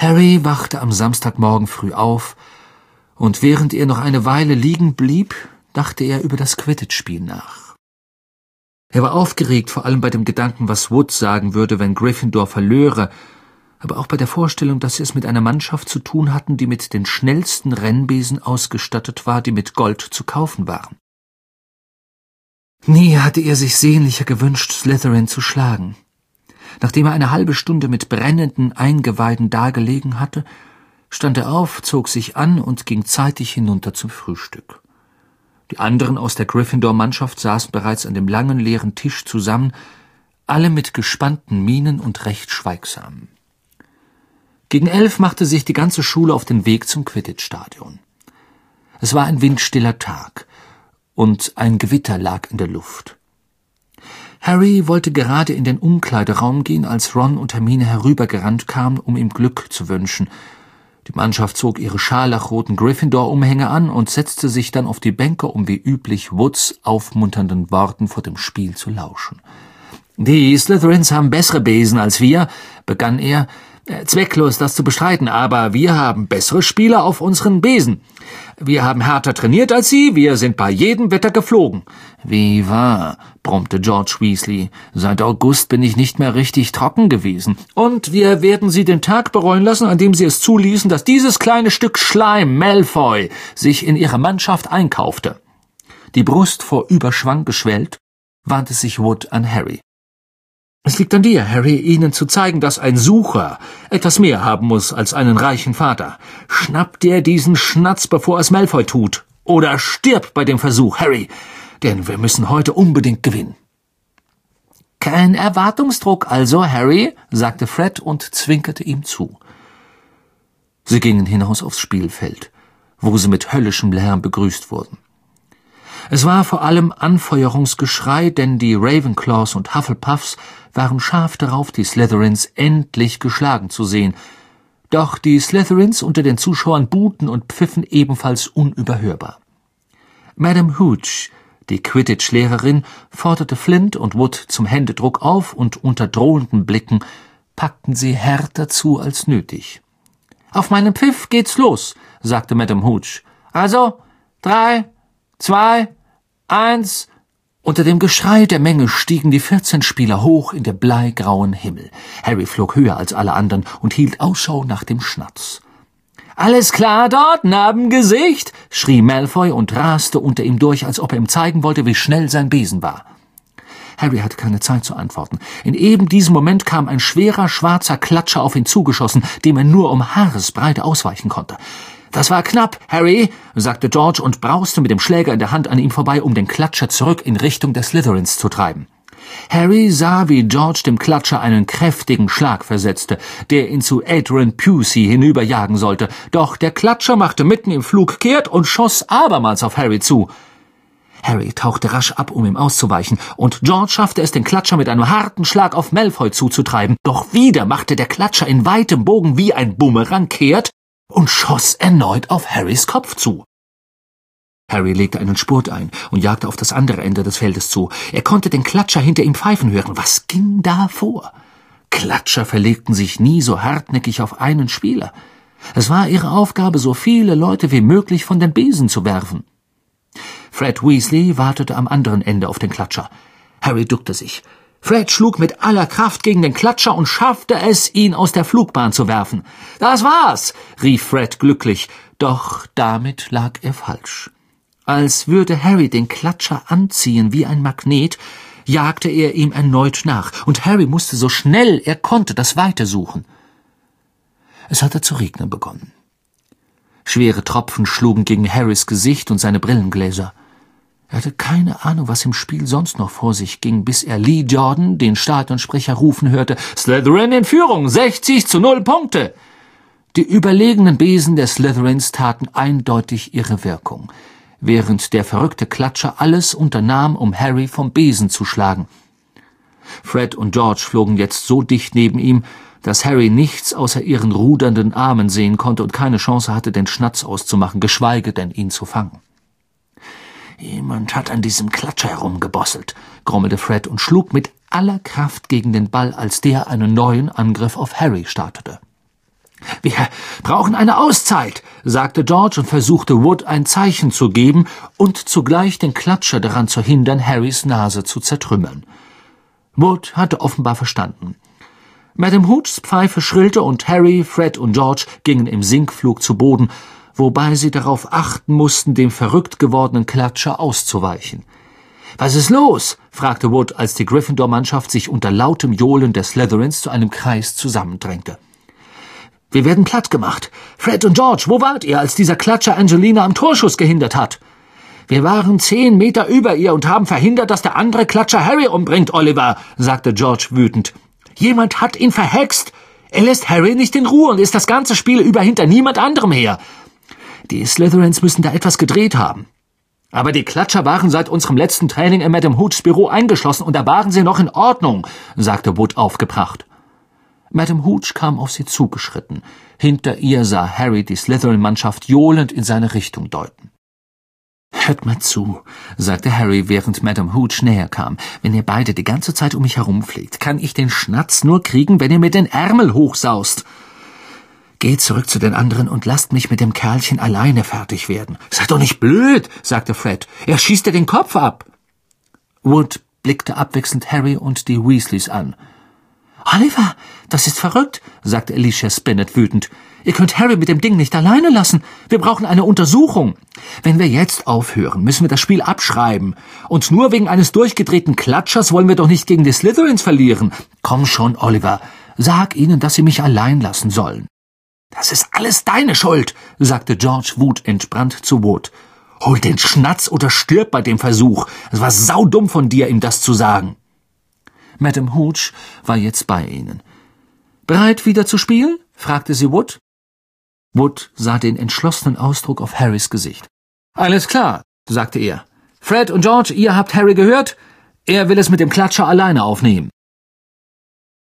Harry wachte am Samstagmorgen früh auf, und während er noch eine Weile liegen blieb, dachte er über das Quidditch-Spiel nach. Er war aufgeregt, vor allem bei dem Gedanken, was Wood sagen würde, wenn Gryffindor verlöre, aber auch bei der Vorstellung, dass sie es mit einer Mannschaft zu tun hatten, die mit den schnellsten Rennbesen ausgestattet war, die mit Gold zu kaufen waren. Nie hatte er sich sehnlicher gewünscht, Slytherin zu schlagen. Nachdem er eine halbe Stunde mit brennenden Eingeweiden dagelegen hatte, stand er auf, zog sich an und ging zeitig hinunter zum Frühstück. Die anderen aus der Gryffindor-Mannschaft saßen bereits an dem langen, leeren Tisch zusammen, alle mit gespannten Mienen und recht schweigsam. Gegen 11 machte sich die ganze Schule auf den Weg zum Quidditch-Stadion. Es war ein windstiller Tag, und ein Gewitter lag in der Luft. Harry wollte gerade in den Umkleideraum gehen, als Ron und Hermine herübergerannt kamen, um ihm Glück zu wünschen. Die Mannschaft zog ihre scharlachroten Gryffindor-Umhänge an und setzte sich dann auf die Bänke, um wie üblich Woods aufmunternden Worten vor dem Spiel zu lauschen. »Die Slytherins haben bessere Besen als wir«, begann er. »Zwecklos, das zu bestreiten, aber wir haben bessere Spieler auf unseren Besen. Wir haben härter trainiert als sie, wir sind bei jedem Wetter geflogen.« »Wie wahr«, brummte George Weasley. »Seit August bin ich nicht mehr richtig trocken gewesen. Und wir werden sie den Tag bereuen lassen, an dem sie es zuließen, dass dieses kleine Stück Schleim, Malfoy, sich in ihre Mannschaft einkaufte.« Die Brust vor Überschwang geschwellt, wandte sich Wood an Harry. »Es liegt an dir, Harry, ihnen zu zeigen, dass ein Sucher etwas mehr haben muss als einen reichen Vater. Schnapp dir diesen Schnatz, bevor es Malfoy tut. Oder stirb bei dem Versuch, Harry, denn wir müssen heute unbedingt gewinnen.« »Kein Erwartungsdruck also, Harry«, sagte Fred und zwinkerte ihm zu. Sie gingen hinaus aufs Spielfeld, wo sie mit höllischem Lärm begrüßt wurden. Es war vor allem Anfeuerungsgeschrei, denn die Ravenclaws und Hufflepuffs waren scharf darauf, die Slytherins endlich geschlagen zu sehen. Doch die Slytherins unter den Zuschauern buhten und pfiffen ebenfalls unüberhörbar. Madame Hooch, die Quidditch-Lehrerin, forderte Flint und Wood zum Händedruck auf, und unter drohenden Blicken packten sie härter zu als nötig. »Auf meinen Pfiff geht's los«, sagte Madame Hooch. »Also, 3, 2, 1. Unter dem Geschrei der Menge stiegen die 14 Spieler hoch in der bleigrauen Himmel. Harry flog höher als alle anderen und hielt Ausschau nach dem Schnatz. »Alles klar dort, Narbengesicht«, schrie Malfoy und raste unter ihm durch, als ob er ihm zeigen wollte, wie schnell sein Besen war. Harry hatte keine Zeit zu antworten. In eben diesem Moment kam ein schwerer, schwarzer Klatscher auf ihn zugeschossen, dem er nur um Haaresbreite ausweichen konnte. »Das war knapp, Harry«, sagte George und brauste mit dem Schläger in der Hand an ihm vorbei, um den Klatscher zurück in Richtung der Slytherins zu treiben. Harry sah, wie George dem Klatscher einen kräftigen Schlag versetzte, der ihn zu Adrian Pusey hinüberjagen sollte. Doch der Klatscher machte mitten im Flug kehrt und schoss abermals auf Harry zu. Harry tauchte rasch ab, um ihm auszuweichen, und George schaffte es, den Klatscher mit einem harten Schlag auf Malfoy zuzutreiben. Doch wieder machte der Klatscher in weitem Bogen wie ein Bumerang kehrt und schoss erneut auf Harrys Kopf zu. Harry legte einen Spurt ein und jagte auf das andere Ende des Feldes zu. Er konnte den Klatscher hinter ihm pfeifen hören. Was ging da vor? Klatscher verlegten sich nie so hartnäckig auf einen Spieler. Es war ihre Aufgabe, so viele Leute wie möglich von den Besen zu werfen. Fred Weasley wartete am anderen Ende auf den Klatscher. Harry duckte sich. Fred schlug mit aller Kraft gegen den Klatscher und schaffte es, ihn aus der Flugbahn zu werfen. »Das war's«, rief Fred glücklich, doch damit lag er falsch. Als würde Harry den Klatscher anziehen wie ein Magnet, jagte er ihm erneut nach, und Harry musste so schnell er konnte das Weite suchen. Es hatte zu regnen begonnen. Schwere Tropfen schlugen gegen Harrys Gesicht und seine Brillengläser. Er hatte keine Ahnung, was im Spiel sonst noch vor sich ging, bis er Lee Jordan, den Stadionsprecher, rufen hörte: »Slytherin in Führung, 60-0 Punkte!« Die überlegenen Besen der Slytherins taten eindeutig ihre Wirkung, während der verrückte Klatscher alles unternahm, um Harry vom Besen zu schlagen. Fred und George flogen jetzt so dicht neben ihm, dass Harry nichts außer ihren rudernden Armen sehen konnte und keine Chance hatte, den Schnatz auszumachen, geschweige denn ihn zu fangen. »Jemand hat an diesem Klatscher herumgebosselt«, grummelte Fred und schlug mit aller Kraft gegen den Ball, als der einen neuen Angriff auf Harry startete. »Wir brauchen eine Auszeit«, sagte George und versuchte Wood ein Zeichen zu geben und zugleich den Klatscher daran zu hindern, Harrys Nase zu zertrümmern. Wood hatte offenbar verstanden. Madame Hoochs Pfeife schrillte und Harry, Fred und George gingen im Sinkflug zu Boden, wobei sie darauf achten mussten, dem verrückt gewordenen Klatscher auszuweichen. »Was ist los?« fragte Wood, als die Gryffindor-Mannschaft sich unter lautem Johlen der Slytherins zu einem Kreis zusammendrängte. »Wir werden platt gemacht. Fred und George, wo wart ihr, als dieser Klatscher Angelina am Torschuss gehindert hat?« »Wir waren 10 Meter über ihr und haben verhindert, dass der andere Klatscher Harry umbringt, Oliver«, sagte George wütend. »Jemand hat ihn verhext. Er lässt Harry nicht in Ruhe und ist das ganze Spiel über hinter niemand anderem her. Die Slytherins müssen da etwas gedreht haben.« »Aber die Klatscher waren seit unserem letzten Training in Madame Hoochs Büro eingeschlossen und da waren sie noch in Ordnung«, sagte Wood aufgebracht. Madame Hooch kam auf sie zugeschritten. Hinter ihr sah Harry die Slytherin-Mannschaft johlend in seine Richtung deuten. »Hört mal zu«, sagte Harry, während Madame Hooch näher kam. »Wenn ihr beide die ganze Zeit um mich herumfliegt, kann ich den Schnatz nur kriegen, wenn ihr mir den Ärmel hochsaust. Geht zurück zu den anderen und lasst mich mit dem Kerlchen alleine fertig werden.« »Seid doch nicht blöd«, sagte Fred. »Er schießt dir den Kopf ab.« Wood blickte abwechselnd Harry und die Weasleys an. »Oliver, das ist verrückt«, sagte Alicia Spinnet wütend. »Ihr könnt Harry mit dem Ding nicht alleine lassen. Wir brauchen eine Untersuchung. Wenn wir jetzt aufhören, müssen wir das Spiel abschreiben. Und nur wegen eines durchgedrehten Klatschers wollen wir doch nicht gegen die Slytherins verlieren. Komm schon, Oliver, sag ihnen, dass sie mich allein lassen sollen.« »Das ist alles deine Schuld«, sagte George wutentbrannt zu Wood. »Hol den Schnatz oder stirb bei dem Versuch. Es war saudumm von dir, ihm das zu sagen.« Madame Hooch war jetzt bei ihnen. »Bereit, wieder zu spielen?« fragte sie Wood. Wood sah den entschlossenen Ausdruck auf Harrys Gesicht. »Alles klar«, sagte er. »Fred und George, ihr habt Harry gehört? Er will es mit dem Klatscher alleine aufnehmen.«